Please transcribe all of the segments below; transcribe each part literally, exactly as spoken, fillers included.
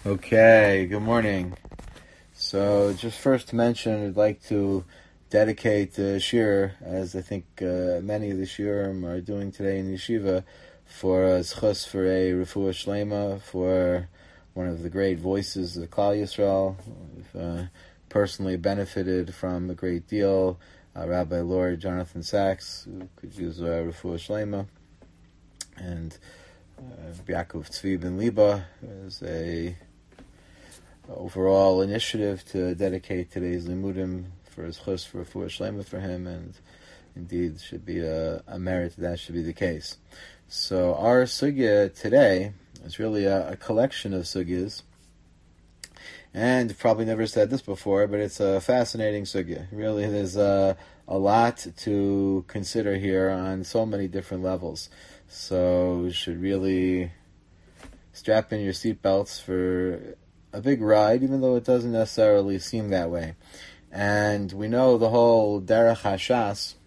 Okay, good morning. So, just first to mention, I'd like to dedicate the shir, as I think uh, many of the shirim are doing today in yeshiva, for a zchus for a refuah shlema, for one of the great voices of Klal Yisrael. I've uh, personally benefited from a great deal. Uh, Rabbi Lord Jonathan Sachs, who could use a refuah shlema, and uh, Yaakov Tzvi ben Liba is a overall initiative to dedicate today's limudim for his chus for refuah shlema for him, and indeed should be a, a merit that, that should be the case. So our sugya today is really a, a collection of sugyas, and I've probably never said this before, but it's a fascinating sugya. Really, there's a, a lot to consider here on so many different levels. So you should really strap in your seatbelts for a big ride, even though it doesn't necessarily seem that way. And we know the whole derech hashas,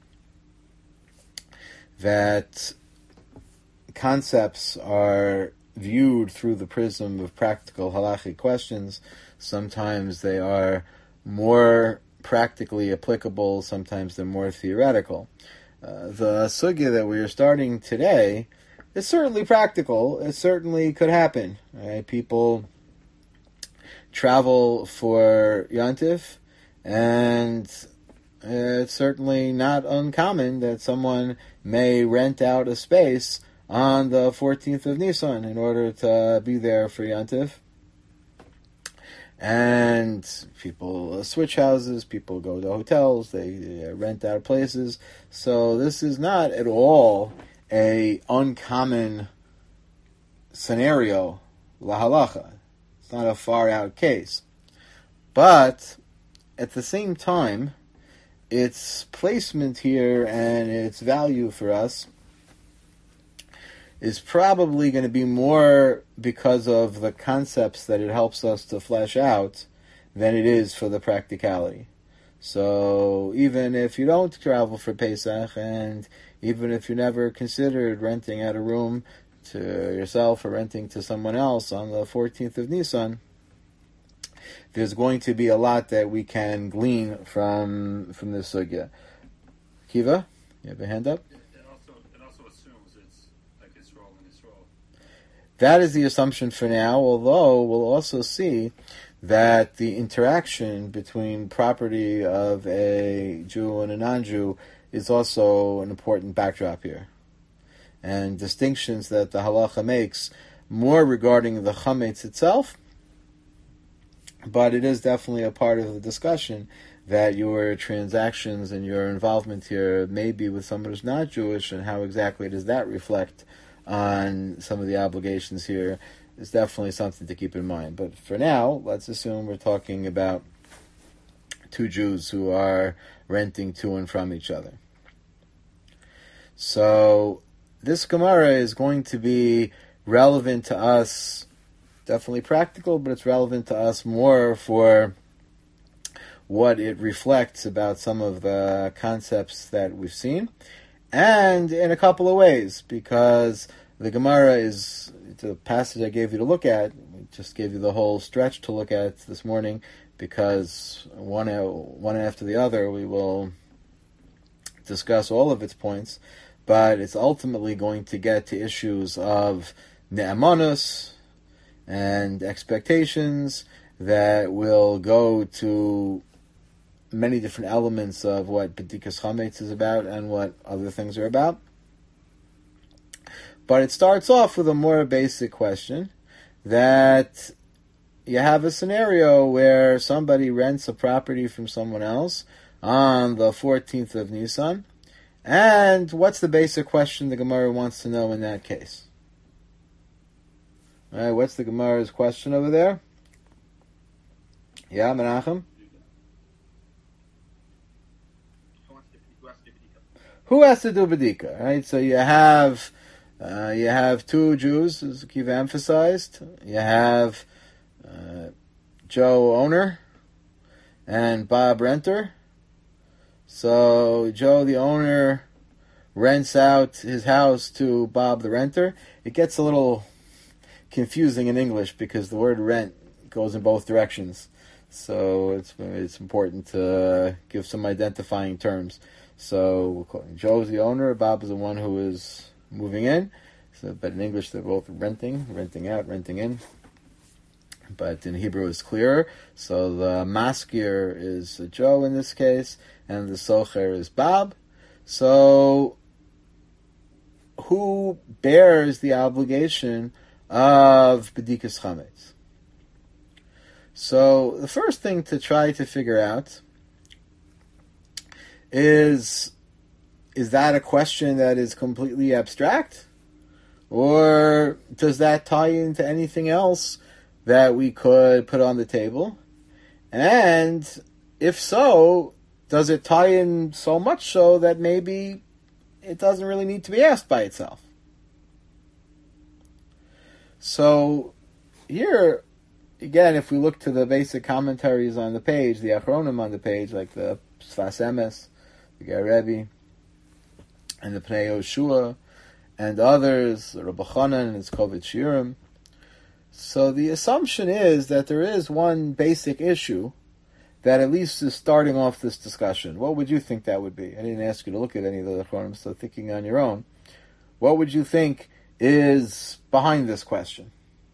that concepts are viewed through the prism of practical halachic questions. Sometimes they are more practically applicable, sometimes they're more theoretical. Uh, the sugya that we are starting today is certainly practical. It certainly could happen. Right? People travel for Yontif, and it's certainly not uncommon that someone may rent out a space on the fourteenth of Nisan in order to be there for Yontif. And people switch houses, people go to hotels, they, they rent out places. So this is not at all a uncommon scenario, la halacha. It's not a far-out case. But at the same time, its placement here and its value for us is probably going to be more because of the concepts that it helps us to flesh out than it is for the practicality. So even if you don't travel for Pesach, and even if you never considered renting out a room to yourself or renting to someone else on the fourteenth of Nisan, there's going to be a lot that we can glean from from this sugya. Kiva, you have a hand up? It also, it also assumes it's like Yisrael and Yisrael. That is the assumption for now, although we'll also see that the interaction between property of a Jew and a non-Jew is also an important backdrop here. And distinctions that the halacha makes more regarding the chametz itself, but it is definitely a part of the discussion that your transactions and your involvement here may be with someone who's not Jewish, and how exactly does that reflect on some of the obligations here is definitely something to keep in mind. But for now, let's assume we're talking about two Jews who are renting to and from each other. So this Gemara is going to be relevant to us, definitely practical, but it's relevant to us more for what it reflects about some of the concepts that we've seen, and in a couple of ways, because the Gemara is the passage I gave you to look at. We just gave you the whole stretch to look at this morning, because one one after the other we will discuss all of its points, but it's ultimately going to get to issues of ne'amanus and expectations that will go to many different elements of what B'dikas Chametz is about and what other things are about. But it starts off with a more basic question, that you have a scenario where somebody rents a property from someone else on the fourteenth of Nisan, and what's the basic question the Gemara wants to know in that case? All right, what's the Gemara's question over there? Yeah, Menachem? Who has to do B'dika? Right, so you have uh, you have two Jews, as Kiva emphasized. You have uh, Joe owner and Bob renter. So Joe the owner rents out his house to Bob the renter. It gets a little confusing in English because the word rent goes in both directions. So it's it's important to give some identifying terms. So we'll call Joe is the owner, Bob is the one who is moving in. So, but in English they're both renting, renting out, renting in. But in Hebrew it's clearer. So the maskir is Joe in this case, and the socher is Bob. So who bears the obligation of Bedikas Chametz? So the first thing to try to figure out is, is that a question that is completely abstract? Or does that tie into anything else that we could put on the table? And if so, does it tie in so much so that maybe it doesn't really need to be asked by itself? So here, again, if we look to the basic commentaries on the page, the Achronim on the page, like the Sfas Emes, the Ger Rebbe, and the Pnei Yoshua, and others, Rabbi Chanan and his Kovet Shiurim. So the assumption is that there is one basic issue that at least is starting off this discussion. What would you think that would be? I didn't ask you to look at any of the Achronim, so thinking on your own. What would you think is behind this question?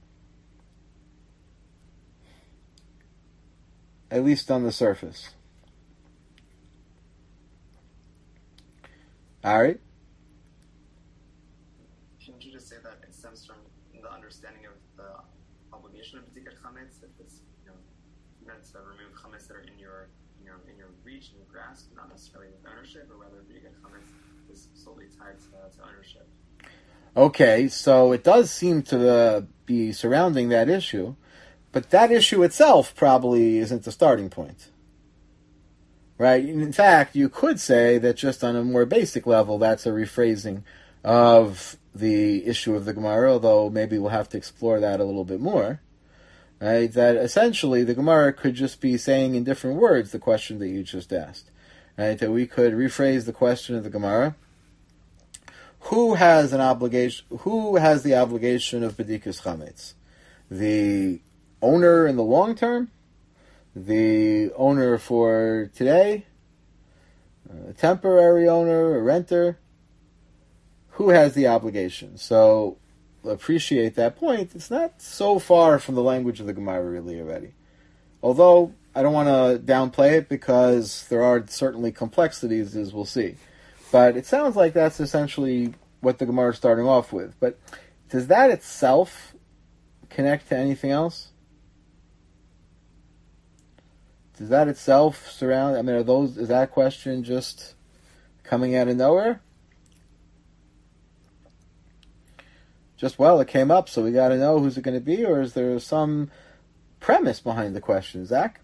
At least on the surface. Ari? Shouldn't you just say that it stems from the understanding of the obligation of B'dikat Chametz? If it's, you know, meant to remove Chametz that are in your, you know, in your reach and your grasp, not necessarily with ownership, or whether B'dikat Chametz is solely tied to, to ownership. Okay, so it does seem to uh, be surrounding that issue, but that issue itself probably isn't the starting point. Right? In fact, you could say that just on a more basic level, that's a rephrasing of the issue of the Gemara, although maybe we'll have to explore that a little bit more. Right? That essentially the Gemara could just be saying in different words the question that you just asked. Right? That we could rephrase the question of the Gemara. Who has an obligation? Who has the obligation of B'dikas Chametz? The owner in the long term? The owner for today? A temporary owner? A renter? Who has the obligation? So, appreciate that point. It's not so far from the language of the Gemara really already. Although, I don't want to downplay it because there are certainly complexities, as we'll see. But it sounds like that's essentially what the Gemara is starting off with. But does that itself connect to anything else? Does that itself surround? I mean, are those? Is that question just coming out of nowhere? Just well, it came up, so we got to know who's it going to be, or is there some premise behind the question, Zach?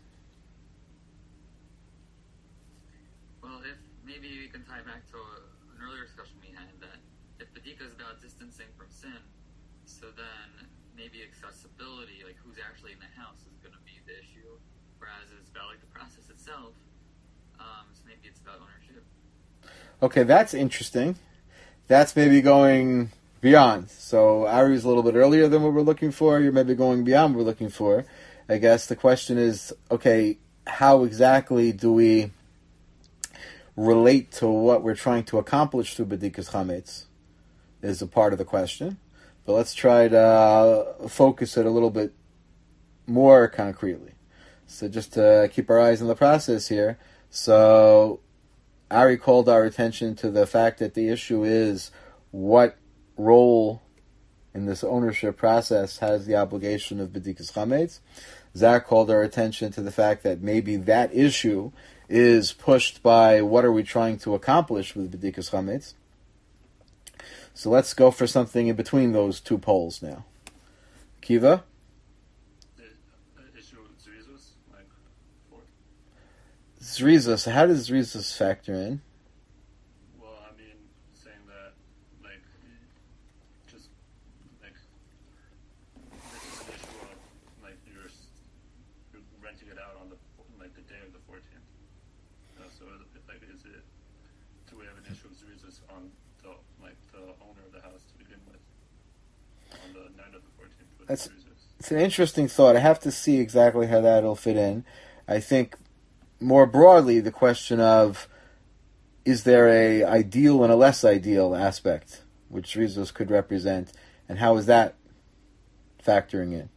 Well, if maybe we can tie back to a, an earlier discussion we had that if B'dika is about distancing from sin, so then maybe accessibility, like who's actually in the house, is going to be the issue, whereas it's about like the process itself. Um, so maybe it's about ownership. Okay, that's interesting. That's maybe going beyond. So Ari's a little bit earlier than what we're looking for. You're maybe going beyond what we're looking for. I guess the question is, okay, how exactly do we relate to what we're trying to accomplish through B'dikas Chametz is a part of the question. But let's try to uh, focus it a little bit more concretely. So just to keep our eyes on the process here. So Ari called our attention to the fact that the issue is what role in this ownership process has the obligation of B'dikas Chametz. Zach called our attention to the fact that maybe that issue is pushed by what are we trying to accomplish with B'dikas Chametz. So let's go for something in between those two poles now. Kiva? The uh, issue of Zrizus, like, for, Zrizus. How does Zrizus factor in? well, I mean, saying that, like, just, like, this is an issue of, like, you're, s- you're renting it out on the, like, the day of the fourteenth. You know, so, like, is it, do we have an issue of Zrizus on the, like, the owner of the house to begin with? On the night of the fourteenth with That's- Zrizus? it's an interesting thought. I have to see exactly how that'll fit in. I think more broadly, the question of, is there a ideal and a less ideal aspect which Rizos could represent, and how is that factoring in?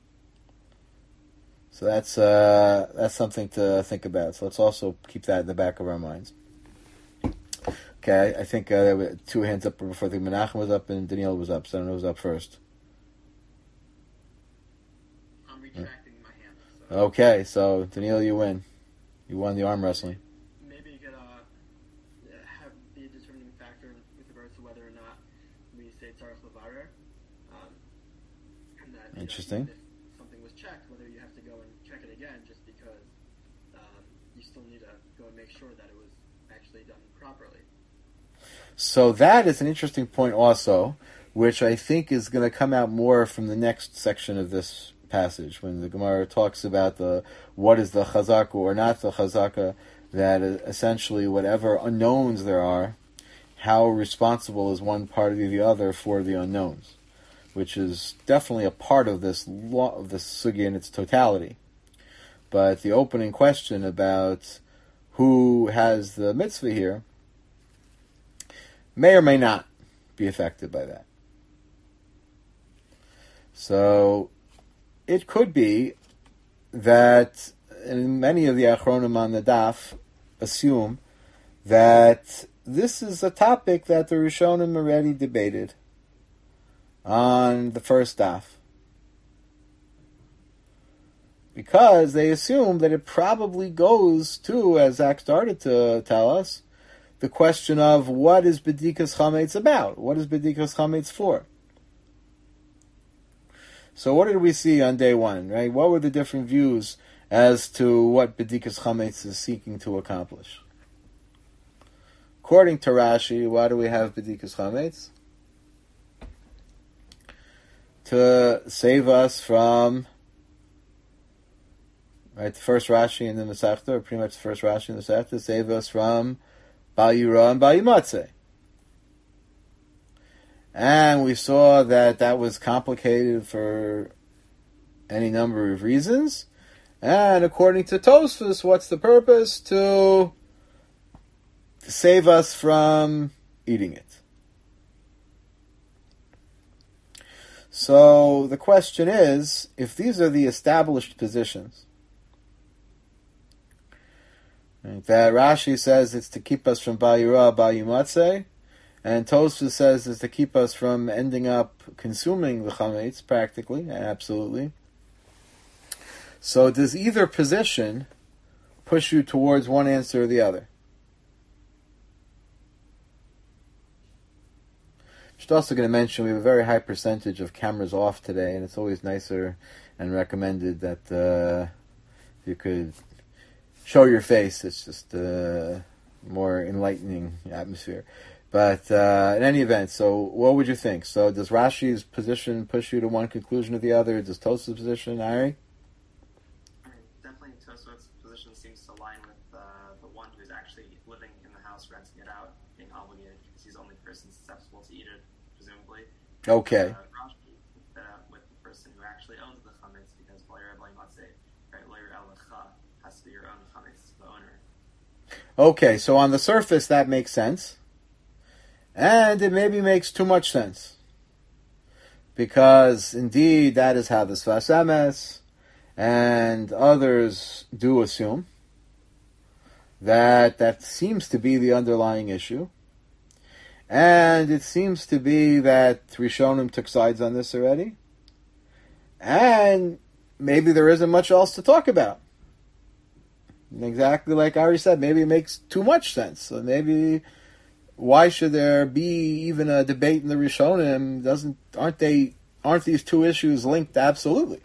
So that's uh, that's something to think about. So let's also keep that in the back of our minds. Okay, I think uh, there were two hands up before. I think Menachem was up and Daniel was up. So I don't know who was up first. I'm retracting my hand. So. Okay, so Daniel, you win. You won the arm wrestling. Maybe you could uh, have be a determining factor with regards to whether or not we say Tzarech Levarer. Um, and that, Interesting. You know, if something was checked, whether you have to go and check it again just because um, you still need to go and make sure that it was actually done properly. So that is an interesting point also, which I think is going to come out more from the next section of this passage, when the Gemara talks about the what is the chazaka or not the chazaka, that essentially whatever unknowns there are, how responsible is one party or the other for the unknowns, which is definitely a part of this law of this sugya in its totality. But the opening question about who has the mitzvah here may or may not be affected by that. So it could be that, and many of the Achronim on the Daf assume that this is a topic that the Rishonim already debated on the first Daf, because they assume that it probably goes to, as Zach started to tell us, the question of what is B'dikas Chametz about? What is B'dikas Chametz for? So what did we see on day one, right? What were the different views as to what B'dikas Chametz is seeking to accomplish? According to Rashi, why do we have B'dikas Chametz? To save us from, right, the first Rashi in the Masechta, or pretty much the first Rashi in the Masechta, save us from Bal Yira and Bal Yimatzeh. And we saw that that was complicated for any number of reasons. And according to Tosfos, what's the purpose? To, to save us from eating it. So the question is, if these are the established positions, right, that Rashi says it's to keep us from Bal Yira, Bal Yimatzeh, and Tosfos says it's to keep us from ending up consuming the chametz, practically, absolutely. So does either position push you towards one answer or the other? Just also going to mention we have a very high percentage of cameras off today, and it's always nicer and recommended that uh, you could show your face. It's just a more enlightening atmosphere. But uh, in any event, so what would you think? So does Rashi's position push you to one conclusion or the other? Does Tosfos' position, Ari? I mean, definitely Tosfos' position seems to align with uh, the one who's actually living in the house, renting it out, being obligated, because he's the only person susceptible to eat it, presumably. Okay. Uh, Rashi uh, with the person who actually owns the chametz, because Loyer Bal Yimatzeh, right, Loyer El Lecha has to be your own chametz, the owner. Okay, so on the surface that makes sense. And it maybe makes too much sense. Because, indeed, that is how the Sfas Emes and others do assume that that seems to be the underlying issue. And it seems to be that Rishonim took sides on this already. And maybe there isn't much else to talk about. Exactly like Ari said, maybe it makes too much sense. So maybe, why should there be even a debate in the Rishonim? Doesn't aren't they aren't these two issues linked absolutely?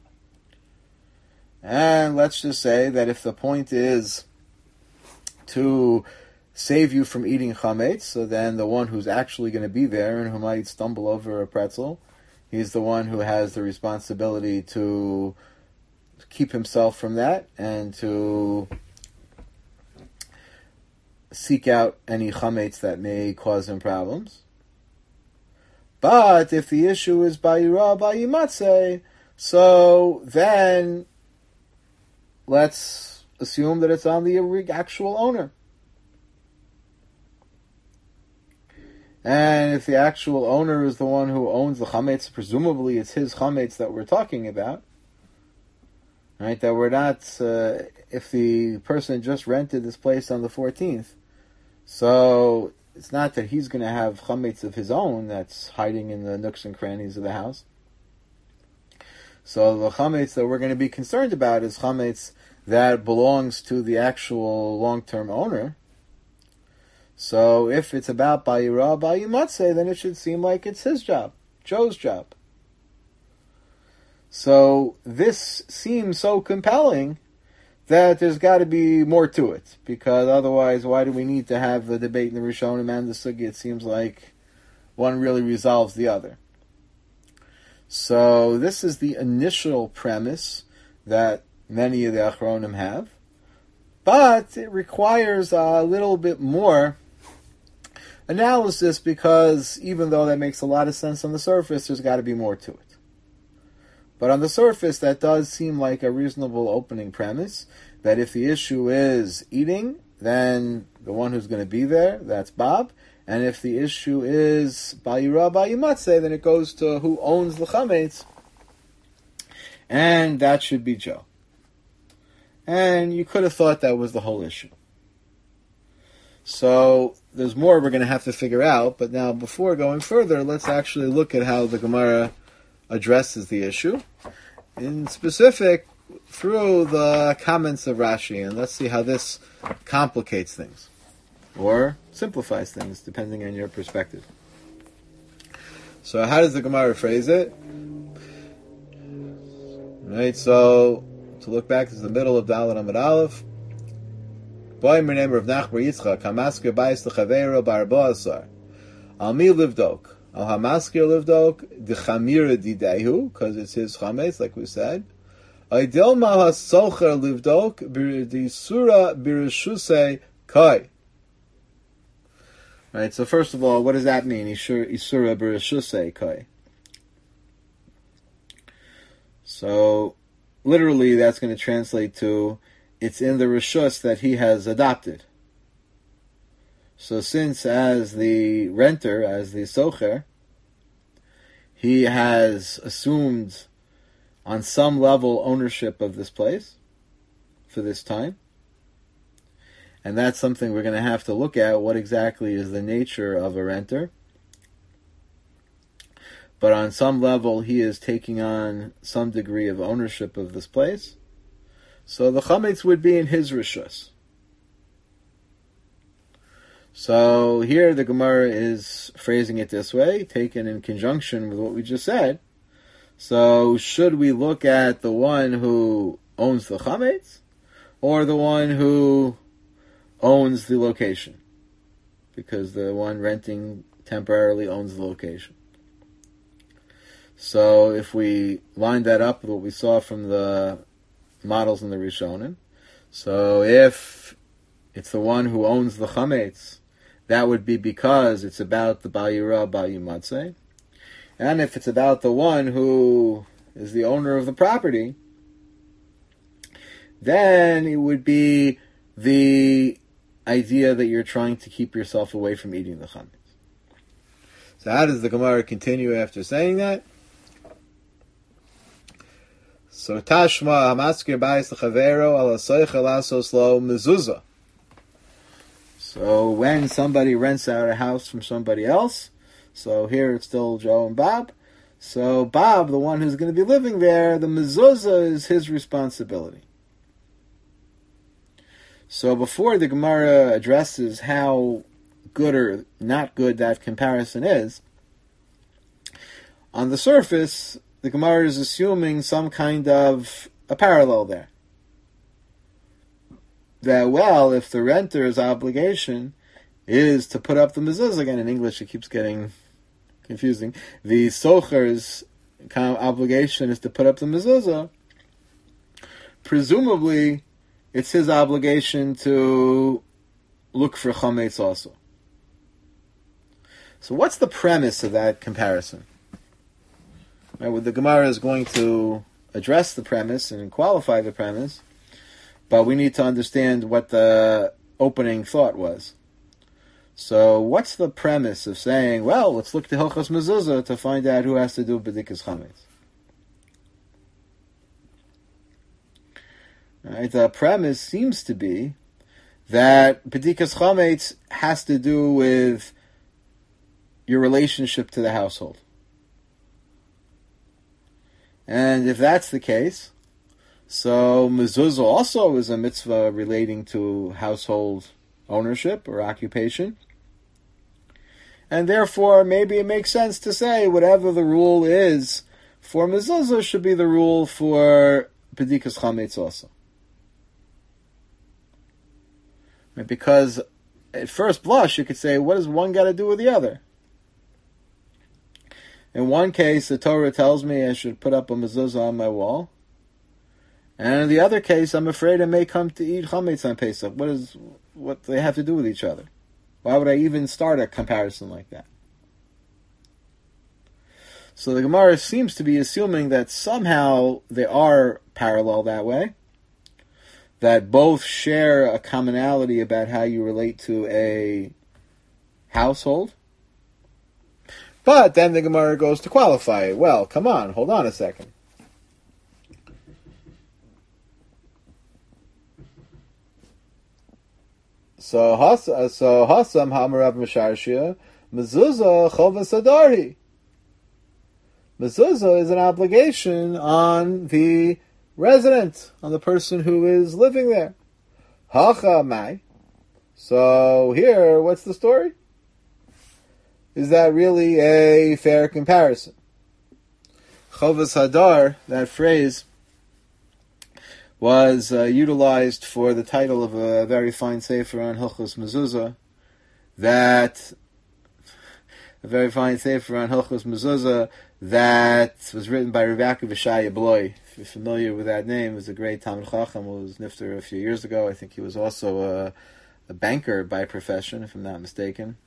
And let's just say that if the point is to save you from eating chametz, so then the one who's actually going to be there and who might stumble over a pretzel, he's the one who has the responsibility to keep himself from that and to seek out any chametz that may cause him problems. But if the issue is Bal Yira, Bal Yimatzeh, So then, let's assume that it's on the actual owner. And if the actual owner is the one who owns the chametz, presumably it's his chametz that we're talking about. Right? That we're not, uh, if the person just rented this place on the fourteenth, so it's not that he's going to have chametz of his own that's hiding in the nooks and crannies of the house. So the chametz that we're going to be concerned about is chametz that belongs to the actual long-term owner. So if it's about Bayira, Bayimatse, then it should seem like it's his job, Joe's job. So this seems so compelling that there's got to be more to it, because otherwise, why do we need to have the debate in the Rishonim and the Sugi? It seems like one really resolves the other. So this is the initial premise that many of the Achronim have, but it requires a little bit more analysis, because even though that makes a lot of sense on the surface, there's got to be more to it. But on the surface, that does seem like a reasonable opening premise, that if the issue is eating, then the one who's going to be there, that's Bob. And if the issue is Bayira Bayimatse, then it goes to who owns the chametz, and that should be Joe. And you could have thought that was the whole issue. So there's more we're going to have to figure out, but now before going further, let's actually look at how the Gemara addresses the issue, in specific through the comments of Rashi, and let's see how this complicates things, or simplifies things, depending on your perspective. So how does the Gemara phrase it? Right, so to look back, this is the middle of Dalet Amud Aleph. Boy, my name of Nachbar Yitzchak, Hamasker Bayis L'Chaveiro Barbo Asar. Al mi livdok. Al Hamasker livdok, D'chamira Didehu, because it's his chametz, like we said. Aidil Mal HaSocher livdok, D'Isura B'Rishusei Kai. Right, so first of all, what does that mean? Isura B'Rishusei Kai. So, literally, that's going to translate to, it's in the Rishus that he has adopted. So since as the renter, as the Socher, he has assumed on some level ownership of this place for this time, and that's something we're going to have to look at, what exactly is the nature of a renter. But on some level, he is taking on some degree of ownership of this place. So the chametz would be in his rishus. So here the Gemara is phrasing it this way, taken in conjunction with what we just said. So should we look at the one who owns the chametz, or the one who owns the location? Because the one renting temporarily owns the location. So if we line that up with what we saw from the models in the Rishonim, so if it's the one who owns the chametz, that would be because it's about the Bayira Bayimatse. And if it's about the one who is the owner of the property, then it would be the idea that you're trying to keep yourself away from eating the chametz. So how does the Gemara continue after saying that? So Tashma Hamaskir Bayis L'Chavero Al Hasoichel Asos Lo Mezuzah. So when somebody rents out a house from somebody else, so here it's still Joe and Bob, so Bob, the one who's going to be living there, the mezuzah is his responsibility. So before the Gemara addresses how good or not good that comparison is, on the surface, the Gemara is assuming some kind of a parallel there. That, well, if the renter's obligation is to put up the mezuzah, again in English it keeps getting confusing, the socher's obligation is to put up the mezuzah, presumably it's his obligation to look for chametz also. So what's the premise of that comparison? Right, well, the Gemara is going to address the premise and qualify the premise, but we need to understand what the opening thought was. So, what's the premise of saying, well, let's look to Hilchos Mezuzah to find out who has to do B'dikas Chametz? Right, the premise seems to be that B'dikas Chametz has to do with your relationship to the household. And if that's the case, so mezuzah also is a mitzvah relating to household ownership or occupation. And therefore, maybe it makes sense to say whatever the rule is for mezuzah should be the rule for b'dikas chametz also. Because at first blush, you could say, what does one got to do with the other? In one case, the Torah tells me I should put up a mezuzah on my wall. And in the other case, I'm afraid I may come to eat chametz on Pesach. What is what do they have to do with each other? Why would I even start a comparison like that? So the Gemara seems to be assuming that somehow they are parallel that way, that both share a commonality about how you relate to a household. But then the Gemara goes to qualify it. Well, come on, hold on a second. So Hasam so Hasam Hamarav Misharshia Mezuzah Chovas Adarhi. Mezuzah is an obligation on the resident, on the person who is living there. Hacha Mai. So here, what's the story? Is that really a fair comparison? Chovas Hadar, that phrase, was uh, utilized for the title of a very fine sefer on Hilchos Mezuzah. That a very fine sefer on Hilchos Mezuzah that was written by Rebbe Vishaya Bloy. If you're familiar with that name, it was a great Talmid Chacham who was nifter a few years ago. I think he was also a, a banker by profession, if I'm not mistaken.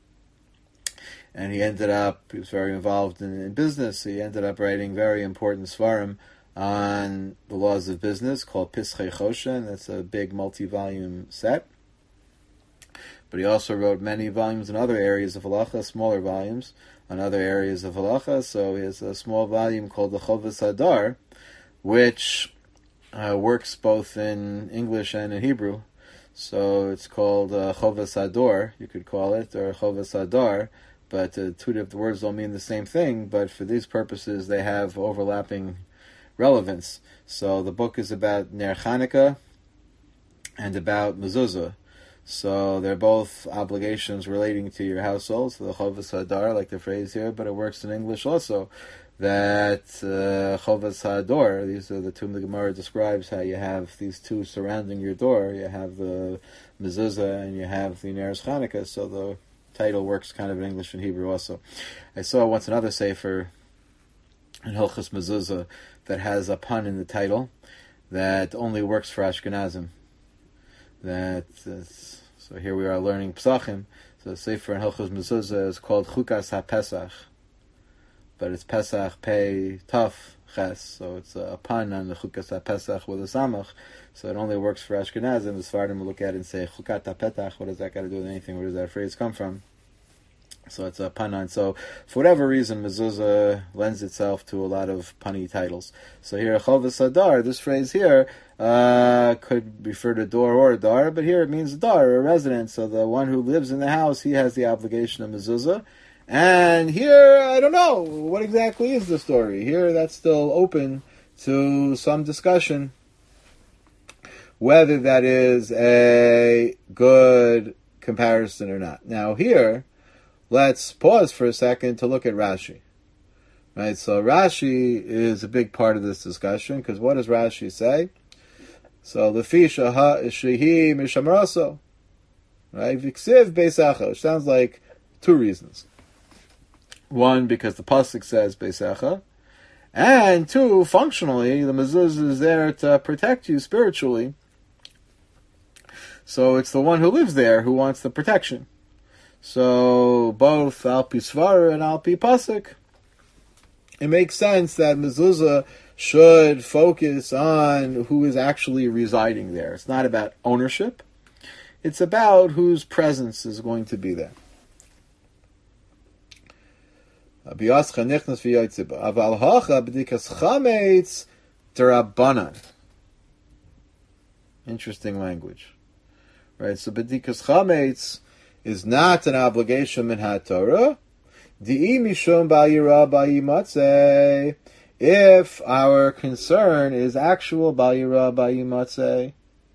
And he ended up, he was very involved in, in business. He ended up writing very important svarim on the laws of business called Pischei Choshen. That's a big multi-volume set. But he also wrote many volumes in other areas of halacha, smaller volumes on other areas of halacha. So he has a small volume called the Chovas Hadar, which uh, works both in English and in Hebrew. So it's called uh, Chovas Hador, you could call it, or Chovas Hadar. But uh, two of the words don't mean the same thing, but for these purposes they have overlapping relevance. So the book is about Ner Chanukah and about Mezuzah. So they're both obligations relating to your household. So the Chovas Hadar, like the phrase here, but it works in English also. That uh, Chovas Hador, these are the two the Gemara describes how you have these two surrounding your door. You have the Mezuzah and you have the Ner Chanukah. So the title works kind of in English and Hebrew also. I saw once another sefer in Hilchos Mezuzah that has a pun in the title that only works for Ashkenazim. That uh, so here we are learning Pesachim. So the sefer in Hilchos Mezuzah is called Chukas HaPesach, but it's Pesach Pei Taf Ches. So it's a pun on the Chukas HaPesach with a samach. So it only works for Ashkenazim. The Sfardim will look at it and say, Chukat HaPetach, what does that got to do with anything? Where does that phrase come from? So it's a pun on. So for whatever reason, Mezuzah lends itself to a lot of punny titles. So here, Chovas Hadar, this phrase here, uh, could refer to door or a dar, but here it means a dar, a resident. So the one who lives in the house, he has the obligation of Mezuzah. And here, I don't know, what exactly is the story? Here, that's still open to some discussion. Whether that is a good comparison or not. Now here, let's pause for a second to look at Rashi. Right, so Rashi is a big part of this discussion, because what does Rashi say? So, Lefi shehi mishamraso. Right, Viksiv beisacha, which sounds like two reasons. One, because the pasuk says beisacha, and two, functionally, the mezuzah is there to protect you spiritually. So it's the one who lives there who wants the protection. So both al pi svara and al pi pasuk, it makes sense that mezuzah should focus on who is actually residing there. It's not about ownership. It's about whose presence is going to be there. Interesting language. Right, so bedikas chametz is not an obligation min haTorah. Di'i mishum ba'yira ba'imatzeh. If our concern is actual ba'yira ba'imatzeh.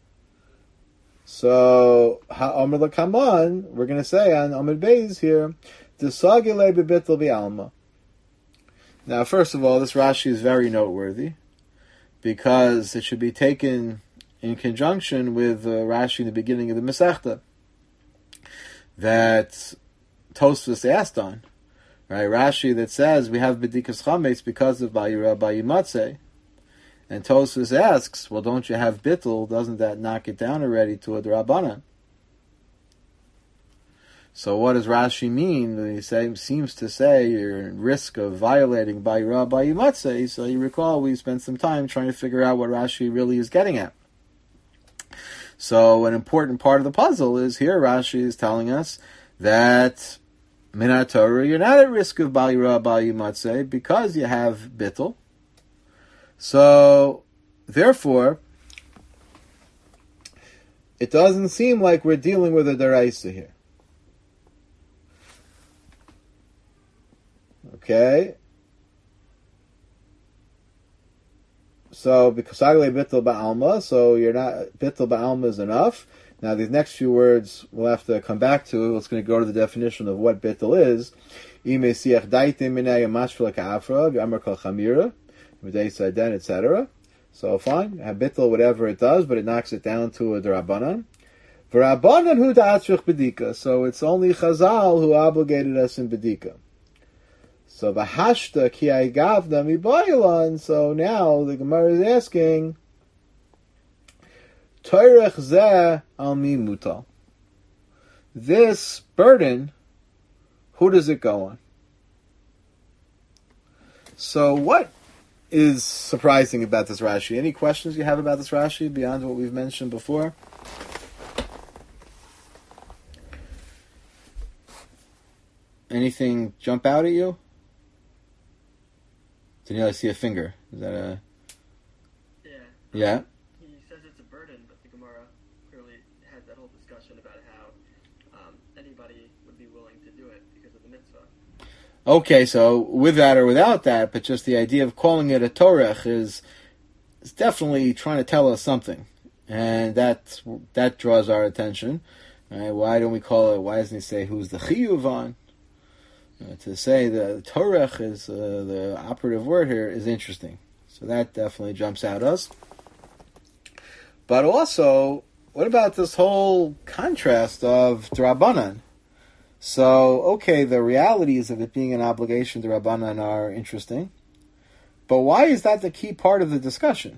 So, ha'omer l'kaman, we're going to say on Amud Beis here, Desagile bebitl bi'alma. Now, first of all, this Rashi is very noteworthy because it should be taken in conjunction with uh, Rashi in the beginning of the Masechta that Tosfos asked on. Right, Rashi that says we have bedikas chametz because of ba'yira ba'imatzeh, and Tosfos asks, well, don't you have bittul? Doesn't that knock it down already to a drabanan? So what does Rashi mean? He say, seems to say you're at risk of violating ba'yira ba'imatzeh. So you recall we spent some time trying to figure out what Rashi really is getting at. So an important part of the puzzle is here Rashi is telling us that min haTorah, you're not at risk of ba'yira ba'imatzeh because you have bittul. So, therefore, it doesn't seem like we're dealing with a deraisa here. Okay? So, because agle bittul ba'alma, so you're not, bittul ba'alma is enough. Now, these next few words we'll have to come back to. It's going to go to the definition of what bittul is. Ime siach daitim minay mashvil ka'afra, v'amar kal chamira, v'dei den, et cetera. So, fine, have bittul, whatever it does, but it knocks it down to a derabanan. V'rabanan hu da'atzrich bedika. So, it's only Chazal who obligated us in bedika. So, v'hashta ki gavna mi ba'ilan. So, now the Gemara is asking, Toirech zeh al mi mutal. This burden, who does it go on? So what is surprising about this Rashi? Any questions you have about this Rashi beyond what we've mentioned before? Anything jump out at you? Danielle, I see a finger. Is that a... Yeah. Yeah? He says it's a burden, but the Gemara clearly has that whole discussion about how um, anybody would be willing to do it because of the mitzvah. Okay, so with that or without that, but just the idea of calling it a torech is, is definitely trying to tell us something. And that that draws our attention. Right? Why don't we call it, why doesn't he say who's the chiyuv on? Uh, to say the torech is uh, the operative word here is interesting. So that definitely jumps out at us. But also, what about this whole contrast of drabanan? So, okay, the realities of it being an obligation to Rabbanan are interesting. But why is that the key part of the discussion?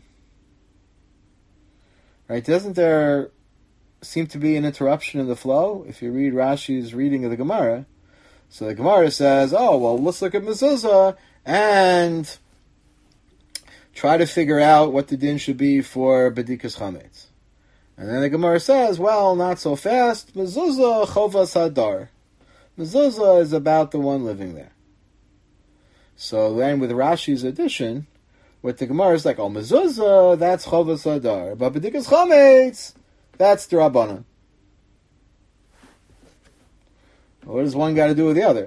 Right? Doesn't there seem to be an interruption in the flow? If you read Rashi's reading of the Gemara, so the Gemara says, oh, well, let's look at mezuzah and try to figure out what the din should be for bedikas chametz. And then the Gemara says, well, not so fast. Mezuzah chovas hadar. Mezuzah is about the one living there. So then with Rashi's addition, with the Gemara is like, oh, mezuzah, that's chovas hadar. But bedikas chametz, that's the Rabbanan. What does one got to do with the other?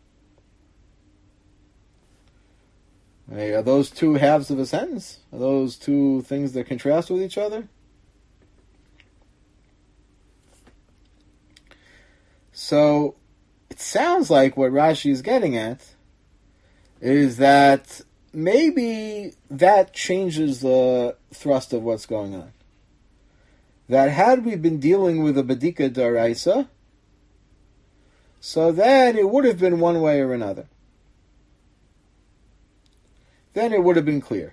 Hey, are those two halves of a sentence? Are those two things that contrast with each other? So, it sounds like what Rashi is getting at is that maybe that changes the thrust of what's going on. That had we been dealing with a Bedika Daraisa, so then it would have been one way or another. Then it would have been clear.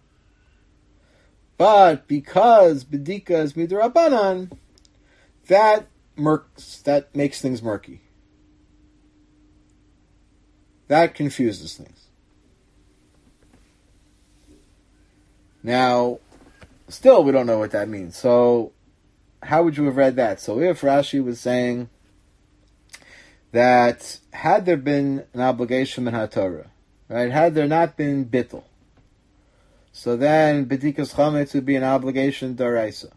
But because Bedika is Midrabanan, that murks, that makes things murky. That confuses things. Now, still we don't know what that means. So, how would you have read that? So if Rashi was saying that had there been an obligation in HaTorah, right, had there not been bittul, so then B'dikas Chametz would be an obligation d'oraisa.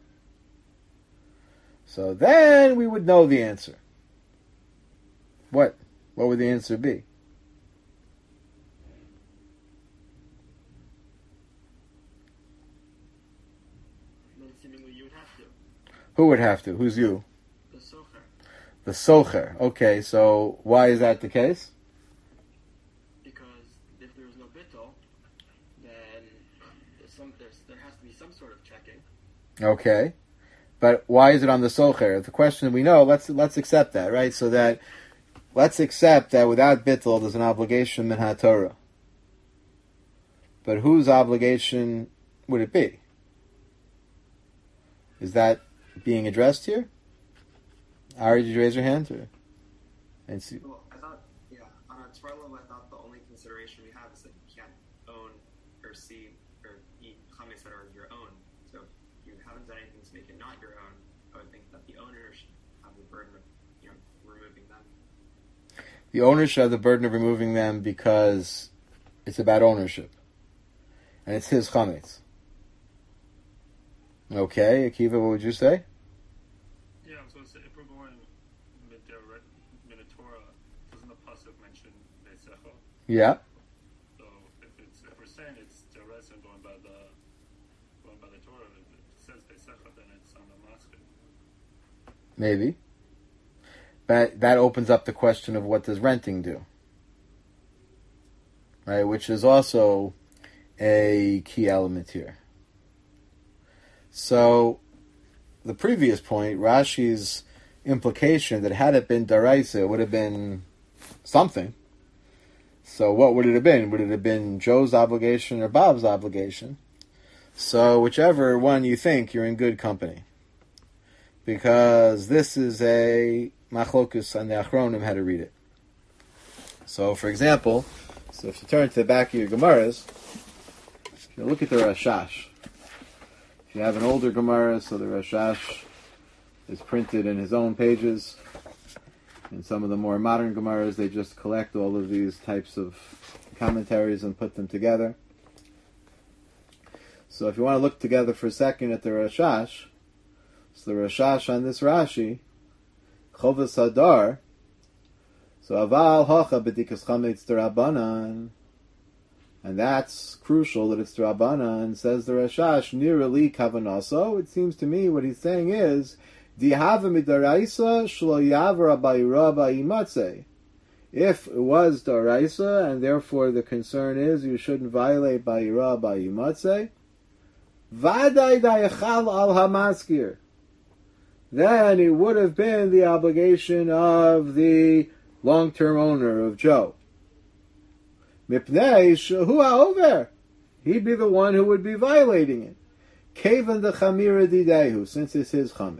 So then we would know the answer. What? What would the answer be? Then seemingly you would have to. Who would have to? Who's you? The socher. The socher. Okay, so why is that the case? Because if there is no bittul, then there's some, there's, there has to be some sort of checking. Okay. But why is it on the socher? The question we know, let's let's accept that, right? So that, let's accept that without bittul, there's an obligation min HaTorah. But whose obligation would it be? Is that being addressed here? Ari, did you raise your hand? Or? And see. Well, I thought, yeah, on a Torah level, I thought the only consideration we have is that you can't own or see or eat chametz that are your own. So if you haven't done anything to make it not your own, I would think that the owner should have the burden of, you know, removing them. The owner should have the burden of removing them because it's about ownership. And it's his chametz. Okay, Akiva, what would you say? Yeah, I was going to say, if we're going Minotaura, doesn't the pasuk mention Beisecha? Yeah. So if it's if we're saying it's Teres and going by the going by the Torah, if it says Beisecha, then it's on the masker. Maybe. But that opens up the question of what does renting do? Right, which is also a key element here. So, the previous point, Rashi's implication that had it been daraisa, it would have been something. So what would it have been? Would it have been Joe's obligation or Bob's obligation? So whichever one you think, you're in good company. Because this is a machlokus on the Achronim how to read it. So, for example, so if you turn to the back of your Gemaras, if you look at the Rashash, if you have an older Gemara, so the Rashash is printed in his own pages. In some of the more modern Gemaras, they just collect all of these types of commentaries and put them together. So if you want to look together for a second at the Rashash, so the Rashash on this Rashi, Chovas Hadar, so Aval Hocha B'dikas Chametz D'Rabbanan, and that's crucial that it's D'Rabbanan, says the Rashash, Nirali Kavanaso. It seems to me what he's saying is, Dihava Midaraisa Shlo Yavra Ba'ira Ba'imatze. If it was Daraisa, and therefore the concern is you shouldn't violate Ba'ira Ba'imatze, Vadai Dayachal Al Hamaskir. Then it would have been the obligation of the long-term owner of Joe. Mipnei Shehu Ha'over. He'd be the one who would be violating it. Kevan the Chamira Didehu, since it's his chametz.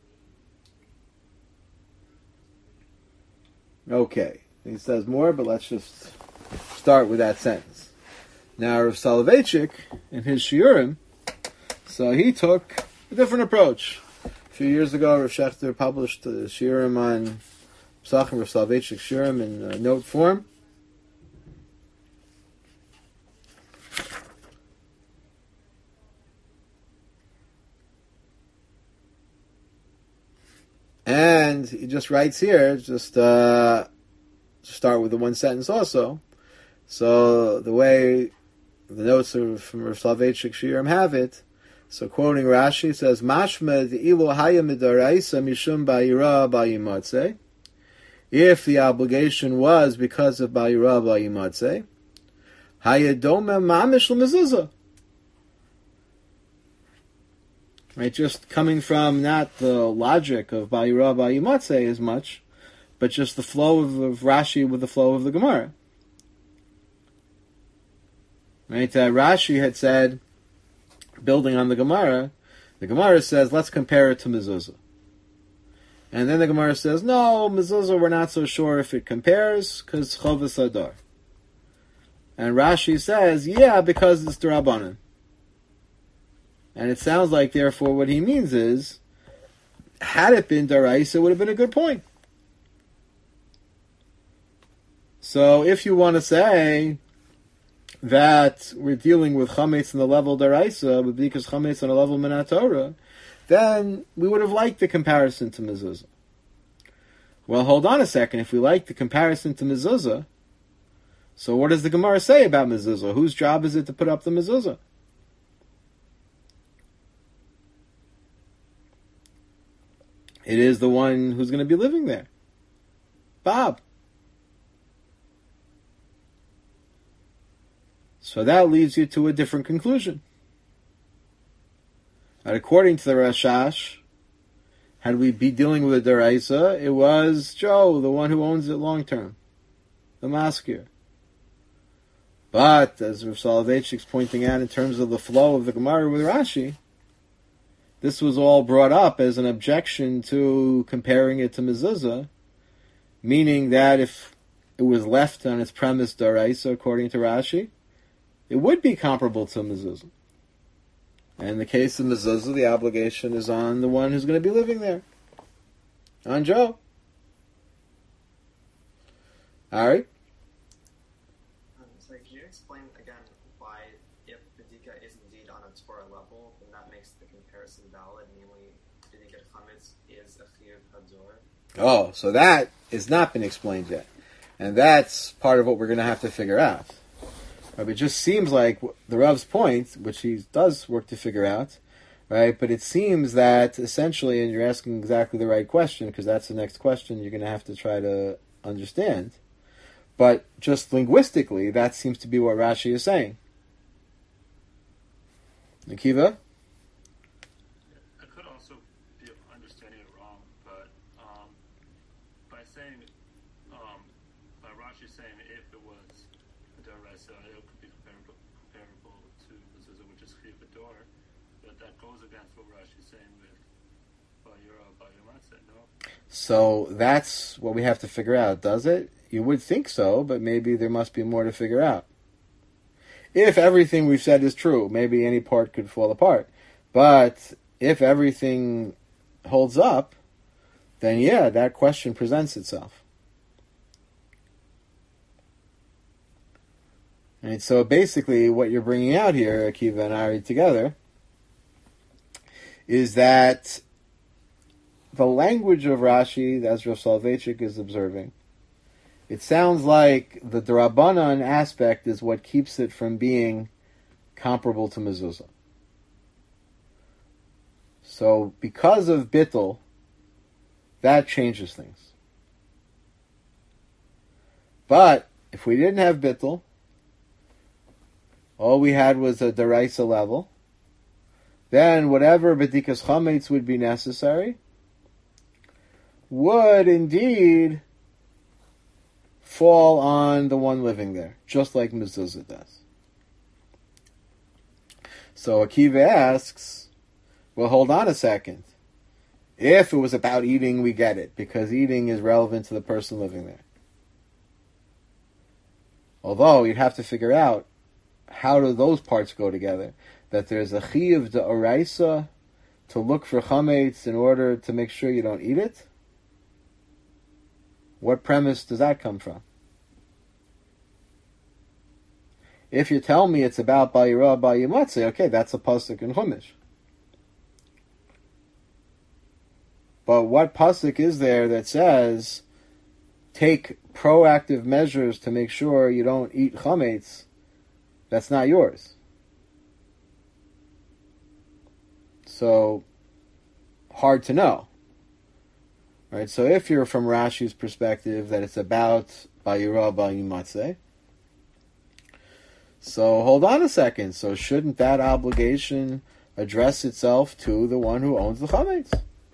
Okay, he says more, but let's just start with that sentence. Now, Rav Soloveitchik, in his Shiurim, so he took a different approach. A few years ago, Rav Shechter published a Shiurim on Pesachim, Rav Soloveitchik Shiurim in uh, note form. And he just writes here, just uh, start with the one sentence also. So the way the notes of, from Rav Soloveitchik Shiurim have it, so quoting Rashi, says, Mashma de'ilu haya midaraisa mishum ba'ira ba'imatze. If the obligation was because of ba'ira ba'imatze, haya doma mamish l'mezuzah. Right, just coming from not the logic of Ba'ira Ba'imatze as much, but just the flow of, of Rashi with the flow of the Gemara. Right, uh, Rashi had said, building on the Gemara, the Gemara says, let's compare it to Mezuzah. And then the Gemara says, no, Mezuzah, we're not so sure if it compares, because Chovas Hadar. And Rashi says, yeah, because it's D'Rabbanan. And it sounds like, therefore, what he means is, had it been Daraisa, it would have been a good point. So if you want to say that we're dealing with Chametz on the level Daraisa, because Chametz on the level Minat Torah, then we would have liked the comparison to Mezuzah. Well, hold on a second. If we like the comparison to Mezuzah, so what does the Gemara say about Mezuzah? Whose job is it to put up the Mezuzah? It is the one who's going to be living there. Bob. So that leads you to a different conclusion. And according to the Rashash, had we be dealing with a Daraisa, it was Joe, the one who owns it long term. The maskir. But, as Rav Soloveitchik's pointing out in terms of the flow of the Gemara with Rashi, this was all brought up as an objection to comparing it to Mezuzah, meaning that if it was left on its premise Daraisa, according to Rashi, it would be comparable to Mezuzah. And in the case of Mezuzah, the obligation is on the one who's going to be living there. On Joe. Alright? Um, so can you explain again why, if Bedika is indeed on a Torah level, then that makes the comparison valid, namely, Bedika Chametz is a Chiyuv Hador? Oh, so that has not been explained yet. And that's part of what we're going to have to figure out. It just seems like the Rav's point, which he does work to figure out, right? But it seems that essentially, and you're asking exactly the right question, because that's the next question you're going to have to try to understand. But just linguistically, that seems to be what Rashi is saying. Akiva? I could also be understanding it wrong, but um, by saying, um, by Rashi saying if it was Daraisa, it could be comparable, comparable to Mezuzah, which is Chiyuv Hador, but that goes against what Rashi is saying with Bayura, Bayumatzeh, no? So that's what we have to figure out, does it? You would think so, but maybe there must be more to figure out. If everything we've said is true, maybe any part could fall apart. But if everything holds up, then yeah, that question presents itself. And so basically what you're bringing out here, Akiva and Ari together, is that the language of Rashi, as Rav Soloveitchik is observing, it sounds like the D'Rabbanan aspect is what keeps it from being comparable to Mezuzah. So because of Bittul, that changes things. But if we didn't have Bittul, all we had was a Daraisa level, then whatever B'dikas Chametz would be necessary would indeed fall on the one living there, just like Mezuzah does. So Akiva asks, well, hold on a second. If it was about eating, we get it, because eating is relevant to the person living there. Although, you'd have to figure out, how do those parts go together? That there's a chiyuv d'oraisa to look for chametz in order to make sure you don't eat it? What premise does that come from? If you tell me it's about Bayira, Bayimatzeh, okay, that's a pasuk in Chumash. But what pasuk is there that says, take proactive measures to make sure you don't eat chametz? That's not yours. So, hard to know. Right? So if you're from Rashi's perspective that it's about Bayira, Bayimatzeh, so hold on a second. So shouldn't that obligation address itself to the one who owns the chametz?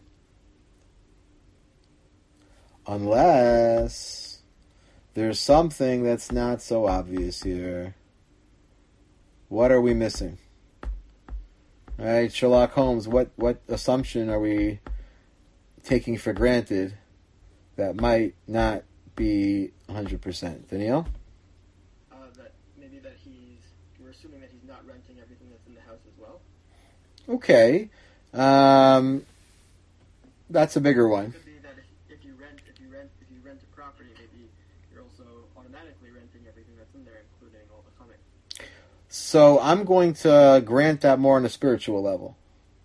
Unless there's something that's not so obvious here. What are we missing? All right, Sherlock Holmes, what, what assumption are we taking for granted that might not be one hundred percent? Danielle? Uh, that maybe that he's, we're assuming that he's not renting everything that's in the house as well. Okay. Um, that's a bigger one. It could be that if, if you rent, if you rent, if you rent a property, maybe you're also automatically renting everything that's in there, including all the chametz. So I'm going to grant that more on a spiritual level.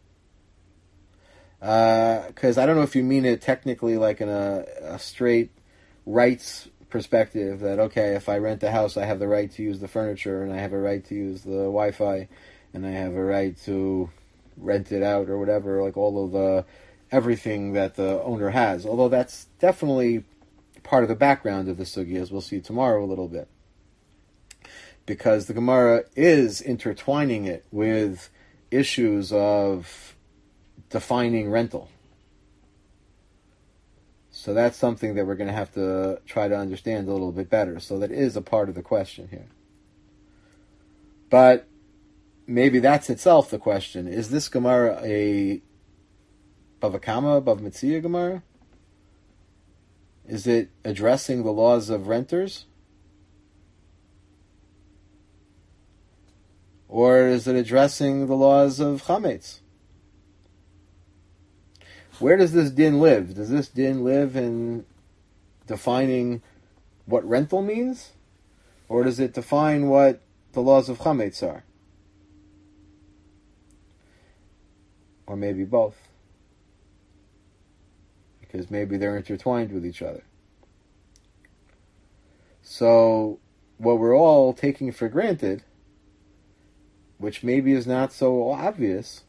Because uh, I don't know if you mean it technically like in a, a straight rights perspective, that, okay, if I rent a house, I have the right to use the furniture, and I have a right to use the Wi-Fi, and I have a right to rent it out or whatever, like all of the, everything that the owner has. Although that's definitely part of the background of the sugya, as we'll see tomorrow a little bit. Because the Gemara is intertwining it with issues of defining rental. So that's something that we're going to have to try to understand a little bit better. So that is a part of the question here. But maybe that's itself the question. Is this Gemara a Bava Kama, Bava Metzia Gemara? Is it addressing the laws of renters? Or is it addressing the laws of chametz? Where does this din live? Does this din live in defining what rental means? Or does it define what the laws of chametz are? Or maybe both. Because maybe they're intertwined with each other. So, what we're all taking for granted, which maybe is not so obvious,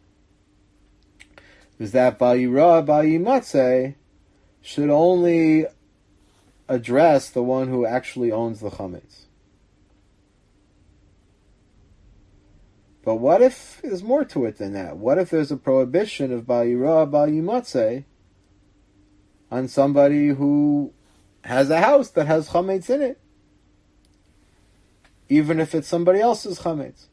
is that Bayira, Bayimatze should only address the one who actually owns the chametz. But what if there's more to it than that? What if there's a prohibition of Bayira, Bayimatze on somebody who has a house that has chametz in it, even if it's somebody else's chametz?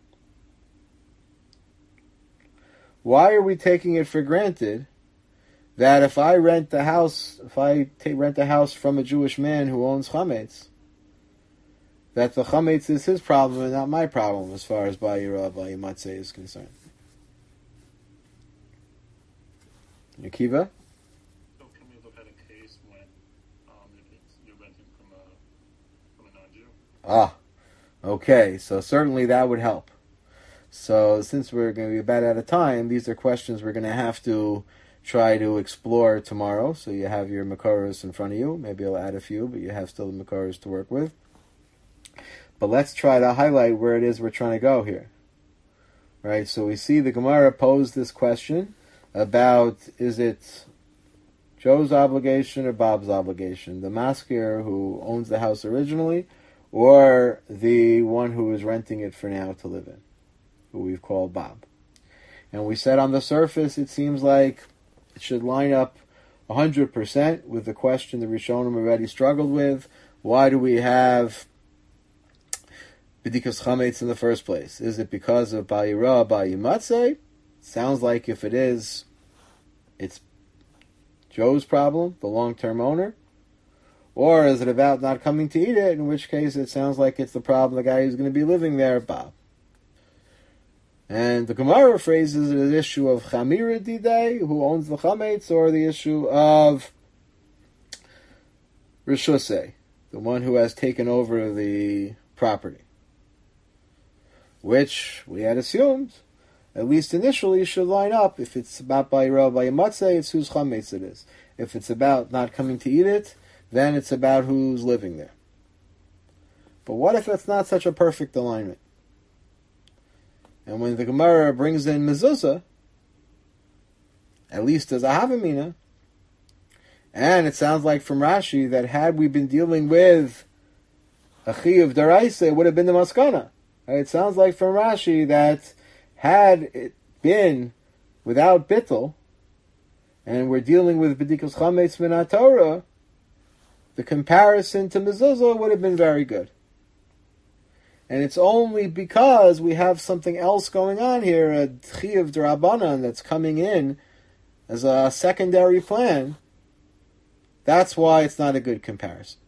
Why are we taking it for granted that if I rent the house, if I take, rent a house from a Jewish man who owns chametz, that the chametz is his problem and not my problem as far as Bayira Bayimatze is concerned? Akiva? So can we look at a case when um, if it's, you're renting from a from a non-Jew? Ah, okay. So certainly that would help. So since we're going to be about out of time, these are questions we're going to have to try to explore tomorrow. So you have your Makoros in front of you. Maybe I'll add a few, but you have still the Makoros to work with. But let's try to highlight where it is we're trying to go here. Right, so we see the Gemara pose this question about, is it Joe's obligation or Bob's obligation? The masker who owns the house originally, or the one who is renting it for now to live in, who we've called Bob. And we said on the surface, it seems like it should line up one hundred percent with the question the Rishonim already struggled with. Why do we have B'dikas Chametz in the first place? Is it because of Bayira, Bayimatze? Sounds like if it is, it's Joe's problem, the long-term owner. Or is it about not coming to eat it, in which case it sounds like it's the problem, the guy who's going to be living there, Bob. And the Gemara phrases it as the issue of Chamira Didei, who owns the Chametz, or the issue of Rishusei, the one who has taken over the property. Which we had assumed, at least initially, should line up. If it's about Bayira Bayimatze, it's whose Chametz it is. If it's about not coming to eat it, then it's about who's living there. But what if that's not such a perfect alignment? And when the Gemara brings in mezuzah, at least as a havamina, and it sounds like from Rashi that had we been dealing with a chiyuv daraisa, it would have been the maskana. It sounds like from Rashi that had it been without bittul, and we're dealing with b'dikas chametz min haTorah, the comparison to mezuzah would have been very good. And it's only because we have something else going on here, a chiyuv d'Rabbanan that's coming in as a secondary plan. That's why it's not a good comparison.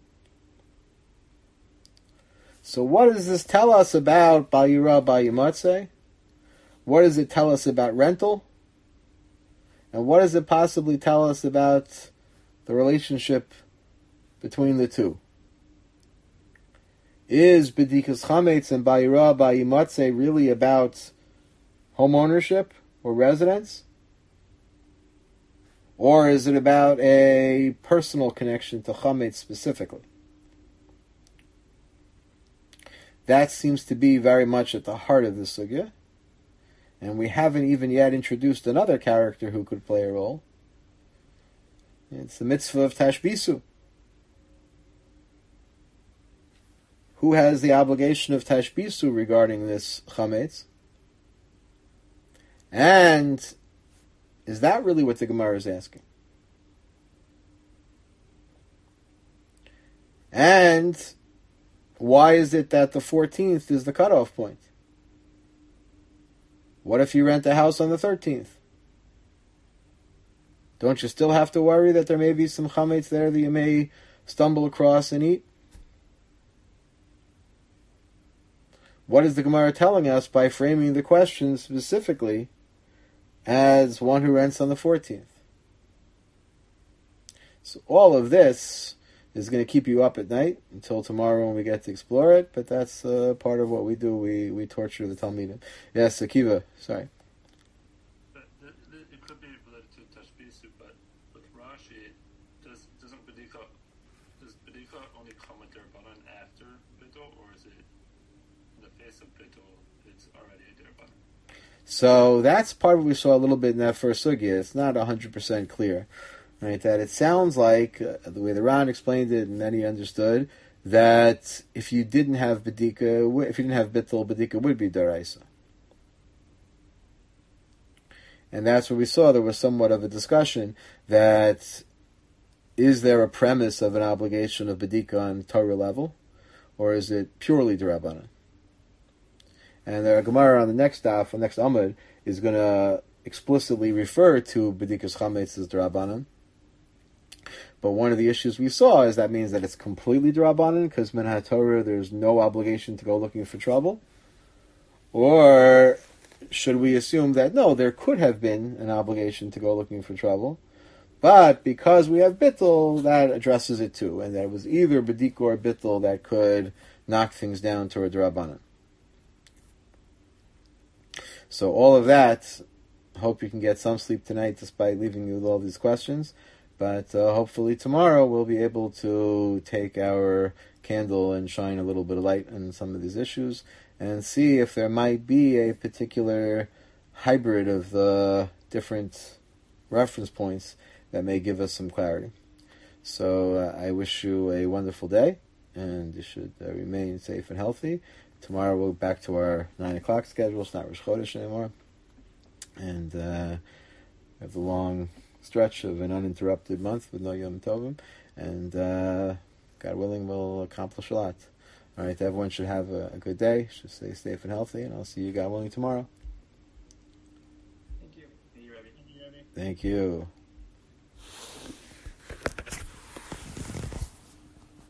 So what does this tell us about Bayira Bayimatze? what does it tell us about rental? And what does it possibly tell us about the relationship between the two? Is B'dikas Chametz and Bayira Bayimatze really about home ownership or residence? Or is it about a personal connection to Chametz specifically? That seems to be very much at the heart of the sugya. And we haven't even yet introduced another character who could play a role. It's the mitzvah of Tashbisu. Who has the obligation of Tashbisu regarding this Chametz? And is that really what the Gemara is asking? And why is it that the fourteenth is the cutoff point? What if you rent a house on the thirteenth? Don't you still have to worry that there may be some chametz there that you may stumble across and eat? What is the Gemara telling us by framing the question specifically as one who rents on the fourteenth? So all of this is going to keep you up at night until tomorrow when we get to explore it, but that's uh, part of what we do. We we torture the Talmidim. Yes, Akiva, sorry. But the, the, it could be related to Tashbisu, but with Rashi, does, doesn't B'dika, does B'dika only come with their Rabbanan after Bittul, or is it in the face of Bittul, it's already a Rabbanan? So that's part of what we saw a little bit in that first sugya. It's not one hundred percent clear. Right, that it sounds like, uh, the way the Ran explained it, and many understood, that if you didn't have B'dika, if you didn't have Bittul, B'dika would be Daraisa. And that's what we saw. There was somewhat of a discussion that is there a premise of an obligation of B'dika on Torah level, or is it purely D'Rabbanan? And the Gemara on the next daf, on the next Amud, is going to explicitly refer to B'dikas Chametz as D'Rabbanan. But one of the issues we saw is that means that it's completely D'Rabbanan, because Min HaTorah, there's no obligation to go looking for trouble. Or should we assume that, no, there could have been an obligation to go looking for trouble, but because we have Bittul, that addresses it too, and that it was either B'dika or Bittul that could knock things down to a D'Rabbanan. So all of that, hope you can get some sleep tonight despite leaving you with all these questions. But uh, hopefully tomorrow we'll be able to take our candle and shine a little bit of light on some of these issues and see if there might be a particular hybrid of the different reference points that may give us some clarity. So uh, I wish you a wonderful day, and you should uh, remain safe and healthy. Tomorrow we'll be back to our nine o'clock schedule. It's not Rosh Chodesh anymore. And uh, we have the long stretch of an uninterrupted month with no Yom Tovim, and uh, God willing, we'll accomplish a lot. All right, everyone should have a, a good day, should stay safe and healthy, and I'll see you, God willing, tomorrow. Thank you. Thank you, Rebbe. Thank you.